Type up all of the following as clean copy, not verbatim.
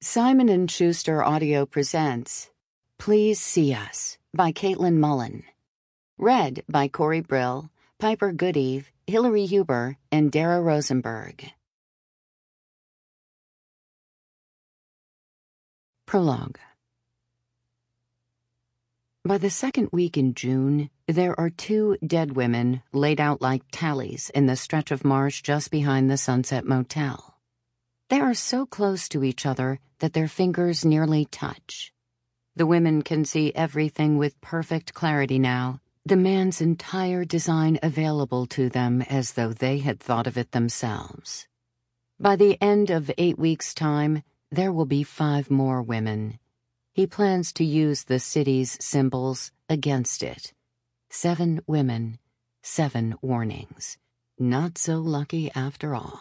Simon & Schuster Audio presents Please See Us by Caitlin Mullen. Read by Corey Brill, Piper Goodeve, Hillary Huber, and Dara Rosenberg. Prologue. By the second week in June, there are 2 dead women laid out like tallies in the stretch of marsh just behind the Sunset Motel. They are so close to each other that their fingers nearly touch. The women can see everything with perfect clarity now, the man's entire design available to them as though they had thought of it themselves. By the end of 8 weeks' time, there will be 5 more women. He plans to use the city's symbols against it. 7 women, 7 warnings. Not so lucky after all.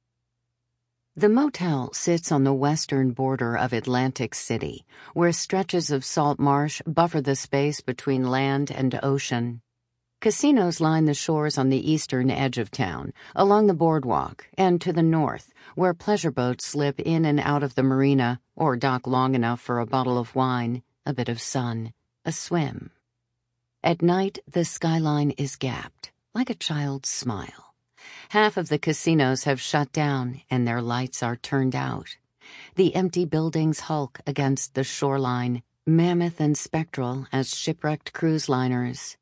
The motel sits on the western border of Atlantic City, where stretches of salt marsh buffer the space between land and ocean. Casinos line the shores on the eastern edge of town, along the boardwalk, and to the north, where pleasure boats slip in and out of the marina or dock long enough for a bottle of wine, a bit of sun, a swim. At night, the skyline is gapped, like a child's smile. Half of the casinos have shut down and their lights are turned out. The empty buildings hulk against the shoreline, mammoth and spectral as shipwrecked cruise liners.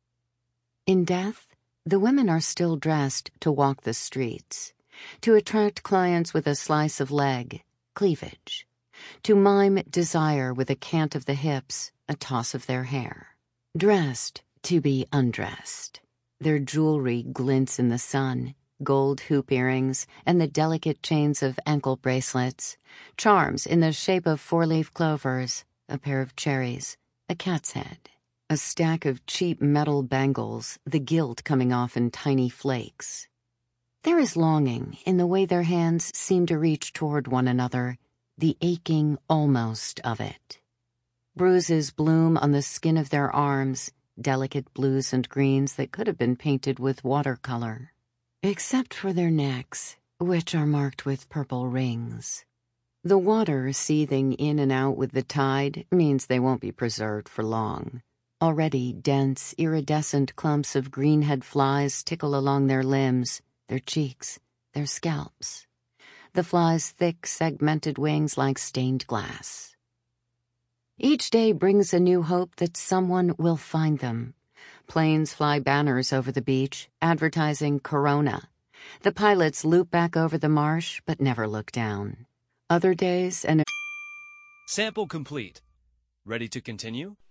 In death, the women are still dressed to walk the streets, to attract clients with a slice of leg, cleavage, to mime desire with a cant of the hips, a toss of their hair. Dressed to be undressed. Their jewelry glints in the sun, gold hoop earrings and the delicate chains of ankle bracelets, charms in the shape of 4-leaf clovers, a pair of cherries, a cat's head, a stack of cheap metal bangles, the gilt coming off in tiny flakes. There is longing in the way their hands seem to reach toward one another, the aching almost of it. Bruises bloom on the skin of their arms, delicate blues and greens that could have been painted with watercolor. Except for their necks, which are marked with purple rings. The water seething in and out with the tide means they won't be preserved for long. Already dense, iridescent clumps of greenhead flies tickle along their limbs, their cheeks, their scalps. The flies' thick, segmented wings like stained glass. Each day brings a new hope that someone will find them. Planes fly banners over the beach, advertising Corona. The pilots loop back over the marsh, but never look down. Other days, Sample complete. Ready to continue?